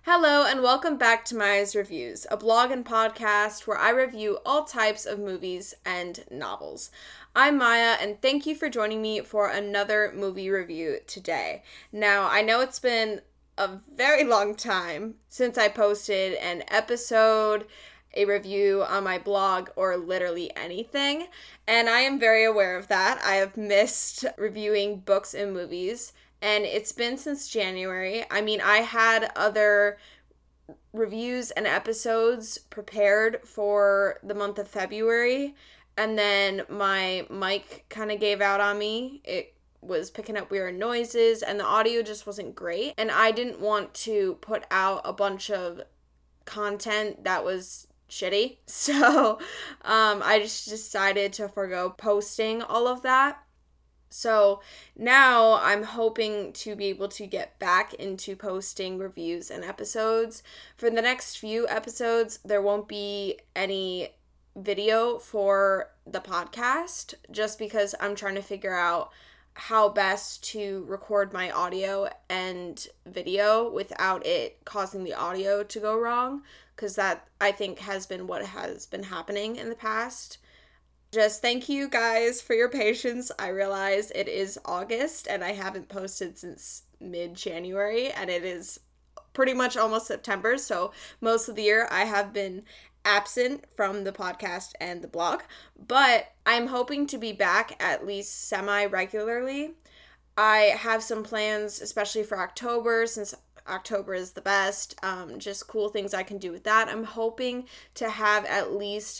Hello and welcome back to Maya's Reviews, a blog and podcast where I review all types of movies and novels. I'm Maya and thank you for joining me for another movie review today. Now, I know it's been a very long time since I posted an episode, a review on my blog, or literally anything, and I am very aware of that. I have missed reviewing books and movies. And it's been since January. I mean, I had other reviews and episodes prepared for the month of February. And then my mic kind of gave out on me. It was picking up weird noises and the audio just wasn't great. And I didn't want to put out a bunch of content that was shitty. So I just decided to forego posting all of that. So now I'm hoping to be able to get back into posting reviews and episodes. For the next few episodes, there won't be any video for the podcast just because I'm trying to figure out how best to record my audio and video without it causing the audio to go wrong, because that, I think, has been what has been happening in the past. Just thank you guys for your patience. I realize it is August and I haven't posted since mid-January and it is pretty much almost September, so most of the year I have been absent from the podcast and the blog, but I'm hoping to be back at least semi-regularly. I have some plans, especially for October, since October is the best, just cool things I can do with that. I'm hoping to have at least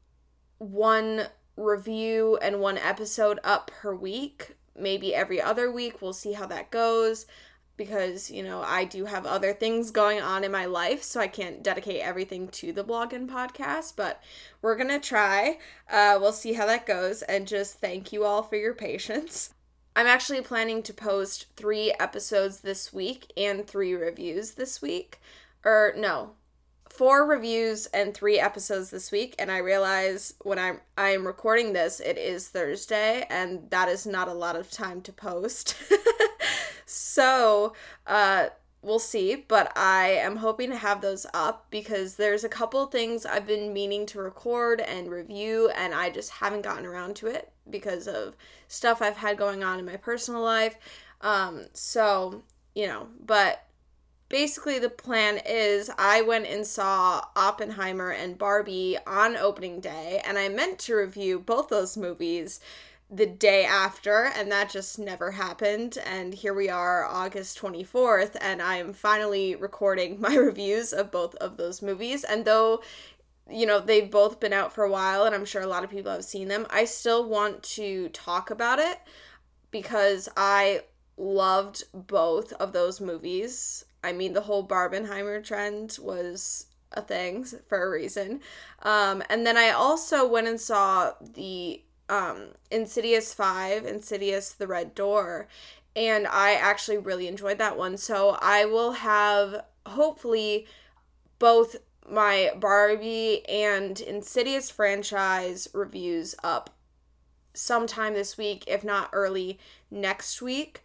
one review and one episode up per week, maybe every other week. We'll see how that goes because, I do have other things going on in my life, so I can't dedicate everything to the blog and podcast, but we're gonna try. We'll see how that goes, and just thank you all for your patience. I'm actually planning to post 3 episodes this week and 3 reviews this week. 4 reviews and 3 episodes this week, and I realize when I'm recording this, it is Thursday, and that is not a lot of time to post. So, we'll see, but I am hoping to have those up because there's a couple things I've been meaning to record and review, and I just haven't gotten around to it because of stuff I've had going on in my personal life. But basically, the plan is I went and saw Oppenheimer and Barbie on opening day, and I meant to review both those movies the day after, and that just never happened. And here we are, August 24th, and I am finally recording my reviews of both of those movies. And though, they've both been out for a while, and I'm sure a lot of people have seen them, I still want to talk about it because I loved both of those movies. I mean, the whole Barbenheimer trend was a thing for a reason. And then I also went and saw the Insidious 5, Insidious the Red Door, and I actually really enjoyed that one. So I will have, hopefully, both my Barbie and Insidious franchise reviews up sometime this week, if not early next week.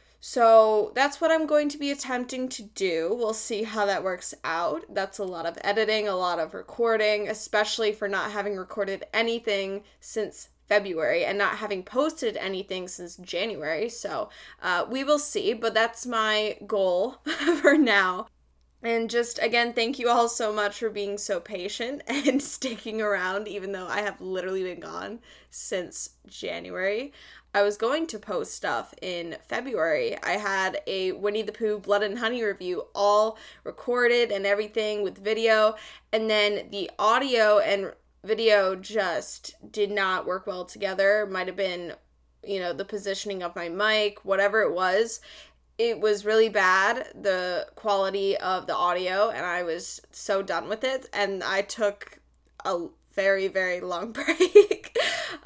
So that's what I'm going to be attempting to do. We'll see how that works out. That's a lot of editing, a lot of recording, especially for not having recorded anything since February and not having posted anything since January. So we will see, but that's my goal for now. And just, again, thank you all so much for being so patient and sticking around, even though I have literally been gone since January. I was going to post stuff in February. I had a Winnie the Pooh Blood and Honey review all recorded and everything with video, and then the audio and video just did not work well together. Might have been, the positioning of my mic, whatever it was. It was really bad, the quality of the audio, and I was so done with it, and I took a very, very long break.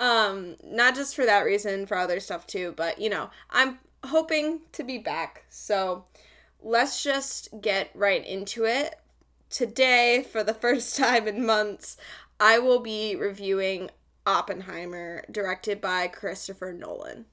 Not just for that reason, for other stuff too, but, I'm hoping to be back. So let's just get right into it. Today, for the first time in months, I will be reviewing Oppenheimer, directed by Christopher Nolan.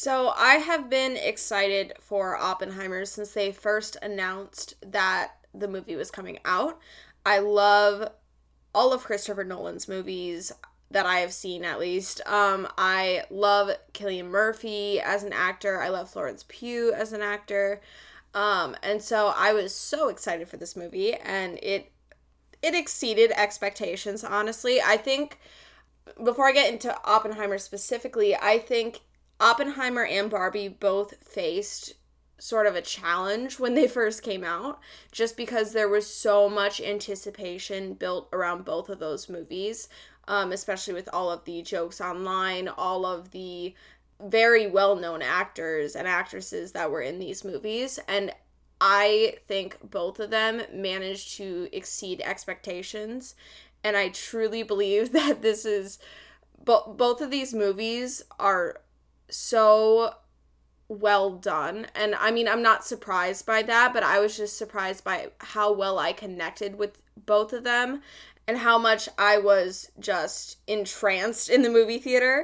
So I have been excited for Oppenheimer since they first announced that the movie was coming out. I love all of Christopher Nolan's movies that I have seen, at least. I love Cillian Murphy as an actor. I love Florence Pugh as an actor. And so I was so excited for this movie, and it exceeded expectations, honestly. I think, before I get into Oppenheimer specifically, I think Oppenheimer and Barbie both faced sort of a challenge when they first came out, just because there was so much anticipation built around both of those movies, especially with all of the jokes online, all of the very well-known actors and actresses that were in these movies. And I think both of them managed to exceed expectations. And I truly believe that this is... both of these movies are so well done. And I mean, I'm not surprised by that, but I was just surprised by how well I connected with both of them and how much I was just entranced in the movie theater.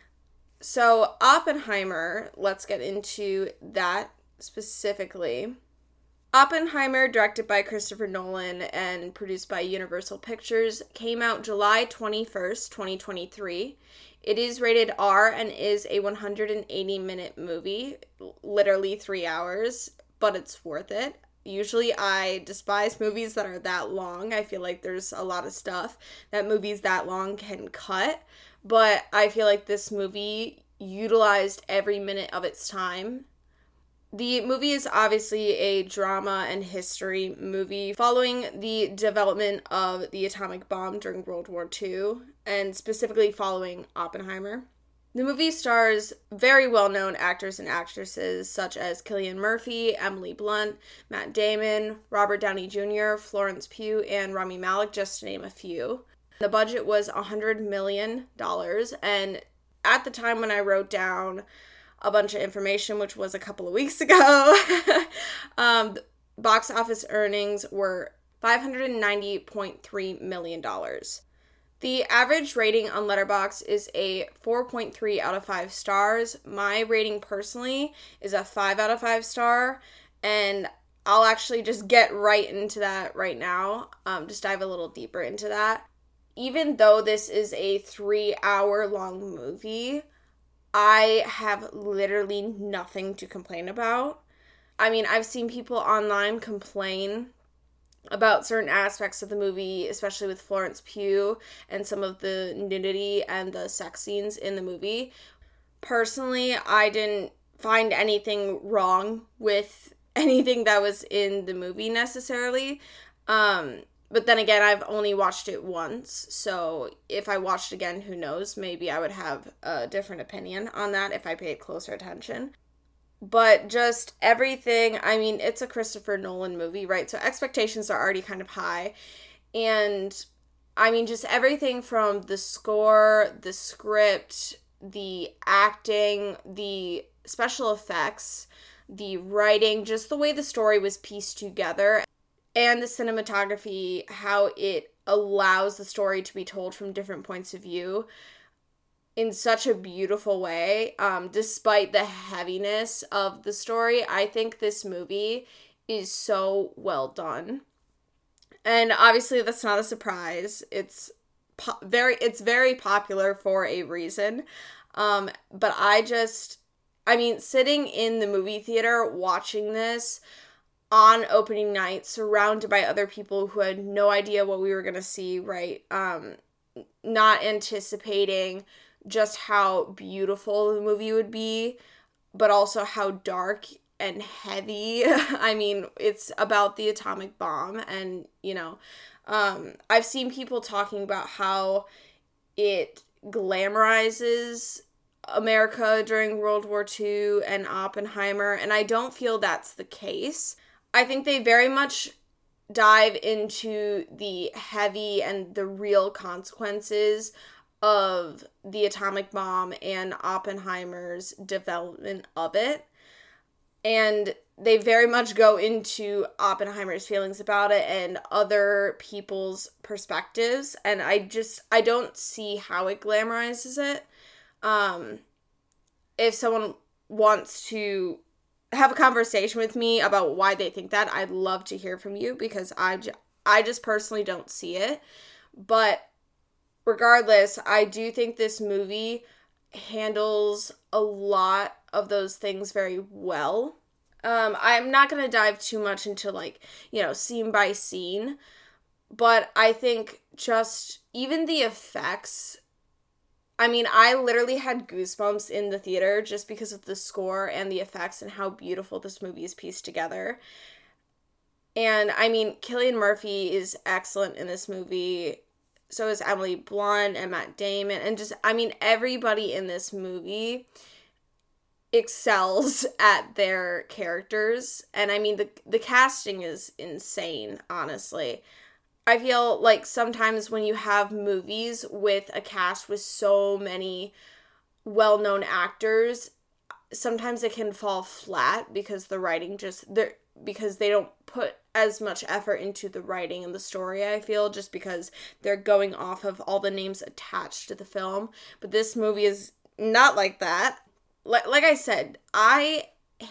So Oppenheimer, let's get into that specifically. Oppenheimer, directed by Christopher Nolan and produced by Universal Pictures, came out July 21st, 2023. It is rated R and is a 180-minute movie, literally 3 hours, but it's worth it. Usually I despise movies that are that long. I feel like there's a lot of stuff that movies that long can cut, but I feel like this movie utilized every minute of its time. The movie is obviously a drama and history movie following the development of the atomic bomb during World War II, and specifically following Oppenheimer. The movie stars very well-known actors and actresses such as Cillian Murphy, Emily Blunt, Matt Damon, Robert Downey Jr., Florence Pugh, and Rami Malek, just to name a few. The budget was $100 million, and at the time when I wrote down a bunch of information, which was a couple of weeks ago, box office earnings were $590.3 million. The average rating on Letterboxd is a 4.3 out of 5 stars. My rating personally is a 5 out of 5 star, and I'll actually just get right into that right now, just dive a little deeper into that. Even though this is a 3-hour long movie, I have literally nothing to complain about. I mean, I've seen people online complain about certain aspects of the movie, especially with Florence Pugh and some of the nudity and the sex scenes in the movie. Personally, I didn't find anything wrong with anything that was in the movie necessarily. But then again, I've only watched it once, so if I watched it again, who knows, maybe I would have a different opinion on that if I paid closer attention. But just everything, I mean, it's a Christopher Nolan movie, right? So expectations are already kind of high. And, I mean, just everything from the score, the script, the acting, the special effects, the writing, just the way the story was pieced together, and the cinematography, how it allows the story to be told from different points of view in such a beautiful way, despite the heaviness of the story. I think this movie is so well done. And obviously that's not a surprise. It's very popular for a reason. But I mean, sitting in the movie theater watching this on opening night, surrounded by other people who had no idea what we were going to see, right? Not anticipating just how beautiful the movie would be, but also how dark and heavy. I mean, it's about the atomic bomb, and, you know, I've seen people talking about how it glamorizes America during World War II and Oppenheimer, and I don't feel that's the case. I think they very much dive into the heavy and the real consequences of the atomic bomb and Oppenheimer's development of it. And they very much go into Oppenheimer's feelings about it and other people's perspectives. And I don't see how it glamorizes it. If someone wants to have a conversation with me about why they think that, I'd love to hear from you, because I just personally don't see it. But regardless, I do think this movie handles a lot of those things very well. I'm not going to dive too much into, like, scene by scene, but I think just even the effects, I mean, I literally had goosebumps in the theater just because of the score and the effects and how beautiful this movie is pieced together. And, I mean, Cillian Murphy is excellent in this movie. So is Emily Blunt and Matt Damon. And just, I mean, everybody in this movie excels at their characters. And, I mean, the casting is insane, honestly. I feel like sometimes when you have movies with a cast with so many well-known actors, sometimes it can fall flat because the writing because they don't put as much effort into the writing and the story, I feel, just because they're going off of all the names attached to the film. But this movie is not like that. Like I said, I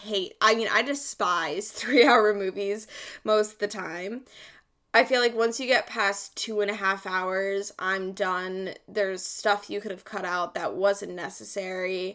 despise 3-hour movies most of the time. I feel like once you get past 2.5 hours, I'm done. There's stuff you could have cut out that wasn't necessary.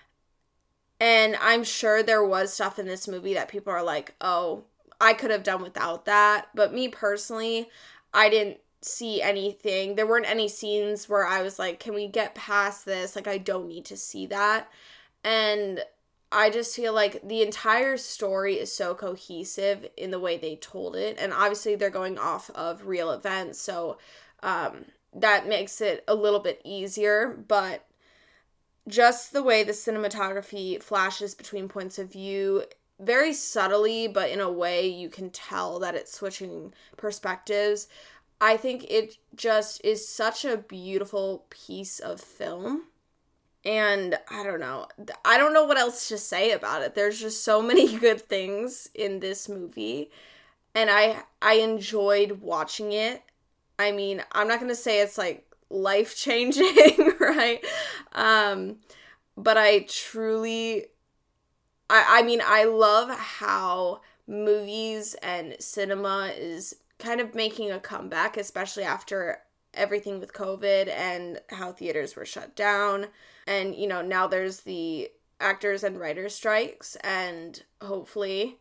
And I'm sure there was stuff in this movie that people are like, oh, I could have done without that. But me personally, I didn't see anything. There weren't any scenes where I was like, can we get past this? Like, I don't need to see that. And I just feel like the entire story is so cohesive in the way they told it. And obviously they're going off of real events, so that makes it a little bit easier. But just the way the cinematography flashes between points of view, very subtly, but in a way you can tell that it's switching perspectives. I think it just is such a beautiful piece of film. And I don't know what else to say about it. There's just so many good things in this movie, and I enjoyed watching it. I mean, I'm not going to say it's like life-changing, right? But I truly, I love how movies and cinema is kind of making a comeback, especially after everything with COVID and how theaters were shut down. And, now there's the actors and writers strikes, and hopefully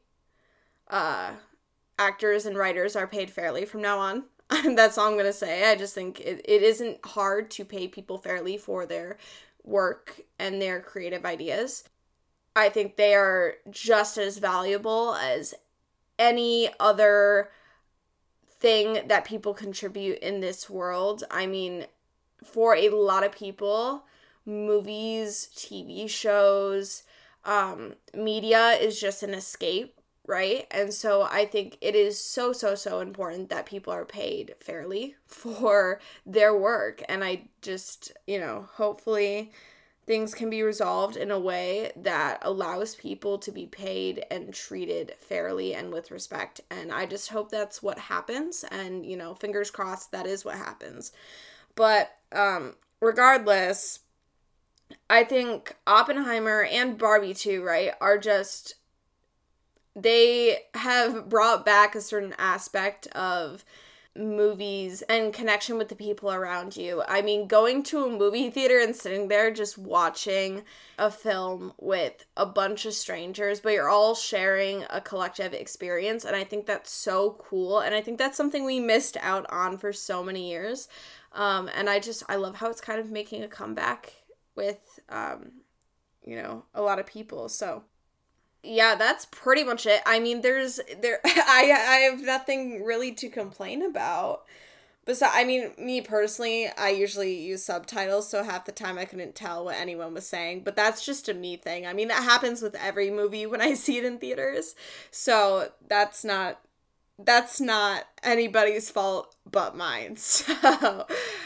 actors and writers are paid fairly from now on. That's all I'm going to say. I just think it isn't hard to pay people fairly for their work and their creative ideas. I think they are just as valuable as any other thing that people contribute in this world. I mean, for a lot of people, movies, TV shows, media is just an escape, right? And so I think it is so, so, so important that people are paid fairly for their work. And I just, hopefully things can be resolved in a way that allows people to be paid and treated fairly and with respect. And I just hope that's what happens. And, fingers crossed that is what happens. But regardless, I think Oppenheimer and Barbie too, right, are just, they have brought back a certain aspect of movies and connection with the people around you. I mean, going to a movie theater and sitting there just watching a film with a bunch of strangers, but you're all sharing a collective experience, and I think that's so cool, and I think that's something we missed out on for so many years. And I love how it's kind of making a comeback with, a lot of people. So yeah, that's pretty much it. I mean, I have nothing really to complain about. Me personally, I usually use subtitles, so half the time I couldn't tell what anyone was saying, but that's just a me thing. I mean, that happens with every movie when I see it in theaters, so that's not anybody's fault but mine. So,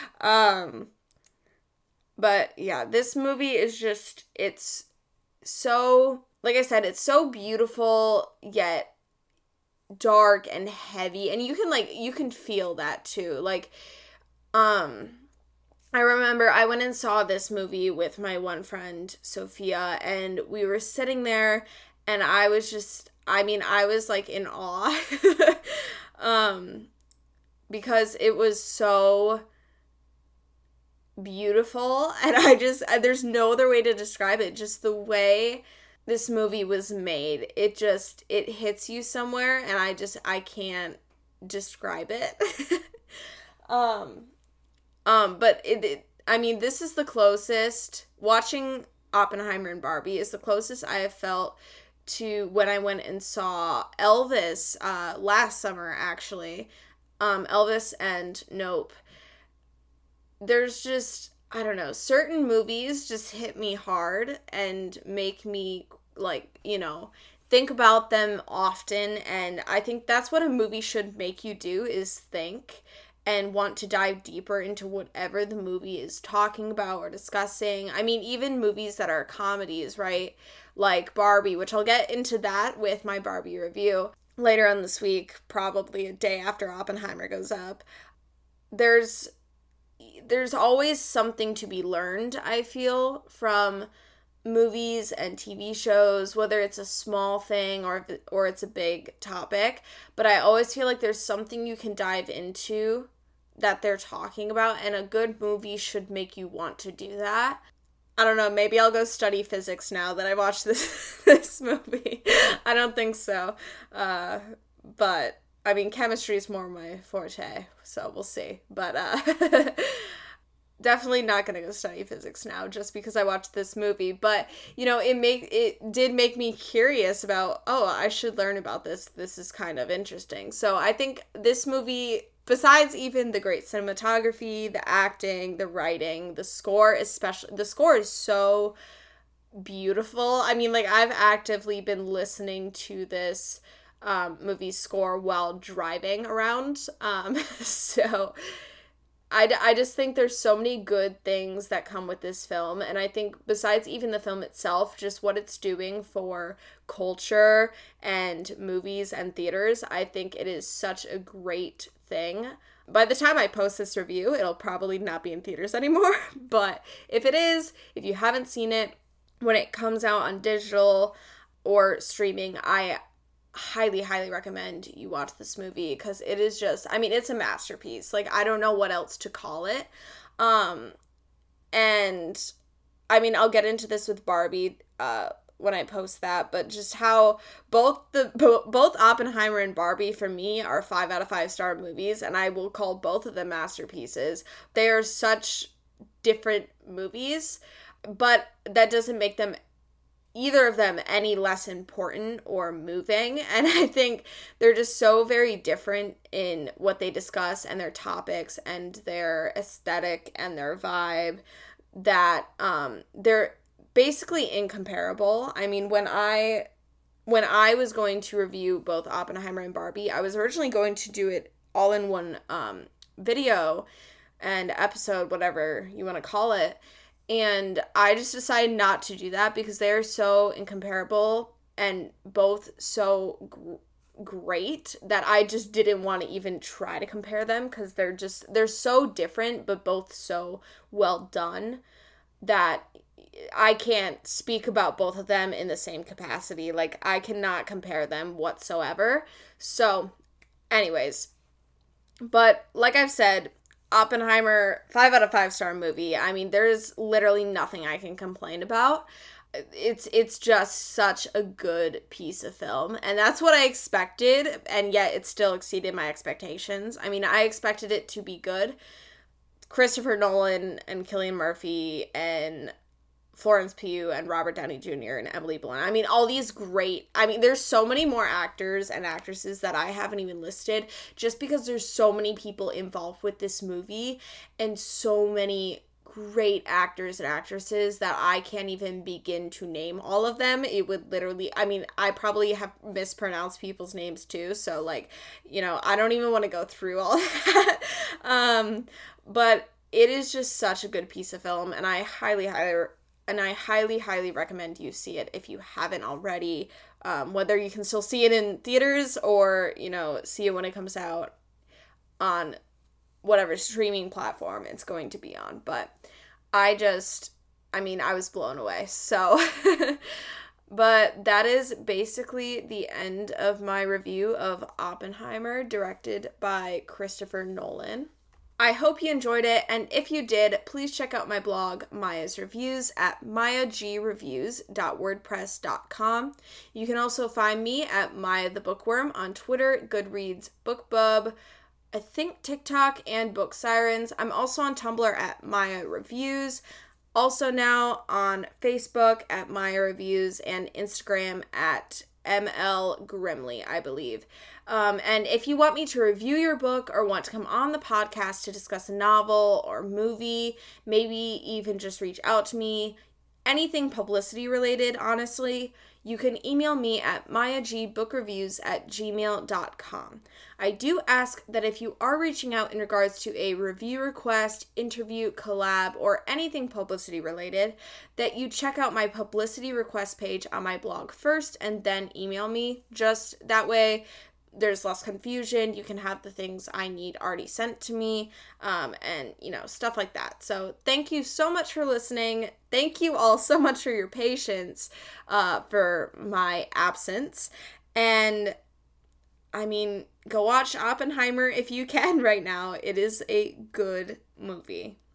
but yeah, this movie is just, it's so, like I said, it's so beautiful, yet dark and heavy, and you can feel that too. Like, I I remember I went and saw this movie with my one friend, Sophia, and we were sitting there, and I was just, I was like in awe, because it was so beautiful, and there's no other way to describe it, just the way this movie was made, it hits you somewhere, and I can't describe it. But this is the closest, watching Oppenheimer and Barbie is the closest I have felt to when I went and saw Elvis, last summer, actually. Elvis and Nope. There's just, I don't know, certain movies just hit me hard and make me, like, think about them often, and I think that's what a movie should make you do, is think and want to dive deeper into whatever the movie is talking about or discussing. I mean, even movies that are comedies, right? Like Barbie, which I'll get into that with my Barbie review later on this week, probably a day after Oppenheimer goes up. There's always something to be learned, I feel, from movies and TV shows, whether it's a small thing or it's a big topic. But I always feel like there's something you can dive into that they're talking about, and a good movie should make you want to do that. I don't know, maybe I'll go study physics now that I watched this movie. I don't think so. But, chemistry is more my forte, so we'll see. But, definitely not gonna go study physics now just because I watched this movie. But, it did make me curious about, I should learn about this. This is kind of interesting. So I think this movie, besides even the great cinematography, the acting, the writing, the score, especially, the score is so beautiful. I've actively been listening to this movie score while driving around. So I just think there's so many good things that come with this film, and I think besides even the film itself, just what it's doing for culture and movies and theaters, I think it is such a great thing. By the time I post this review, it'll probably not be in theaters anymore, but if it is, if you haven't seen it, when it comes out on digital or streaming, I highly, highly recommend you watch this movie, because it is just, it's a masterpiece. Like, I don't know what else to call it. And I'll get into this with Barbie when I post that, but just how both Oppenheimer and Barbie for me are 5 out of 5 star movies, and I will call both of them masterpieces. They are such different movies, but that doesn't make them, either of them, any less important or moving. And I think they're just so very different in what they discuss and their topics and their aesthetic and their vibe that they're basically incomparable. When I was going to review both Oppenheimer and Barbie, I was originally going to do it all in one video and episode, whatever you want to call it. And I just decided not to do that because they're so incomparable and both so great that I just didn't want to even try to compare them, because they're so different but both so well done that I can't speak about both of them in the same capacity. Like, I cannot compare them whatsoever. So, anyways, but like I've said, Oppenheimer, 5 out of 5 star movie. There's literally nothing I can complain about. It's just such a good piece of film, and that's what I expected, and yet it still exceeded my expectations. I expected it to be good. Christopher Nolan and Cillian Murphy and Florence Pugh and Robert Downey Jr. and Emily Blunt. All these great, there's so many more actors and actresses that I haven't even listed, just because there's so many people involved with this movie and so many great actors and actresses that I can't even begin to name all of them. It would literally, I probably have mispronounced people's names too, so I don't even want to go through all that. But it is just such a good piece of film, and I highly, highly recommend you see it if you haven't already. Whether you can still see it in theaters or, see it when it comes out on whatever streaming platform it's going to be on. But I was blown away. So, but that is basically the end of my review of Oppenheimer, directed by Christopher Nolan. I hope you enjoyed it, and if you did, please check out my blog, Maya's Reviews, at mayagreviews.wordpress.com. You can also find me at Maya the Bookworm on Twitter, Goodreads, BookBub, I think TikTok, and Book Sirens. I'm also on Tumblr at Maya Reviews, also now on Facebook at Maya Reviews, and Instagram at ML Grimley, I believe. And if you want me to review your book or want to come on the podcast to discuss a novel or movie, maybe even just reach out to me, anything publicity related, honestly, you can email me at mayagbookraviews@gmail.com. I do ask that if you are reaching out in regards to a review request, interview, collab, or anything publicity related, that you check out my publicity request page on my blog first and then email me. Just that way there's less confusion. You can have the things I need already sent to me, and, stuff like that. So thank you so much for listening. Thank you all so much for your patience for my absence. And, go watch Oppenheimer if you can right now. It is a good movie.